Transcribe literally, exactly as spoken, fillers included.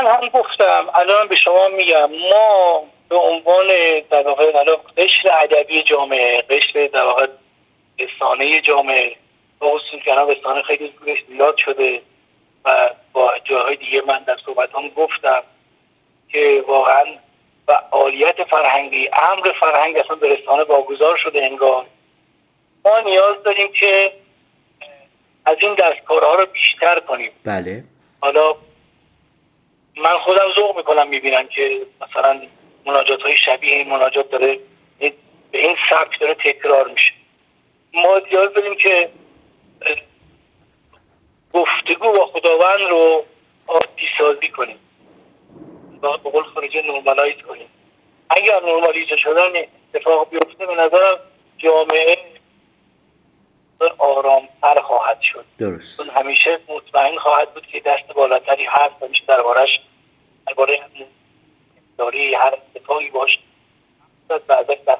من هم گفتم، الان به شما میگم، ما به عنوان در واقع قشر ادبی جامعه، قشر در واقع رسانه جامعه، با خصوص که رسانه خیلی زیاد شده و با جاهای دیگه من در صحبتام گفتم که واقعا فعالیت فرهنگی، امر فرهنگ اصلا به رسانه واگذار شده انگار. ما نیاز داریم که از این دستکارها رو بیشتر کنیم. بله. حالا من خودم ذوق میکنم میبینم که مثلا مناجات های شبیه این مناجات داره به این سبک داره تکرار میشه. ما نیاز داریم که گفتگو با خداوند رو عادی سازی کنیم، با قول خارجی نورمالایز کنیم. اگر نورمالیز شدن اتفاق بیفته به نظرم جامعه آرامتر خواهد شد. درست. چون همیشه مطمئن خواهد بود که دست بالاتری هست و میشه دربارش درباره داری هر اتفاقی باش بعد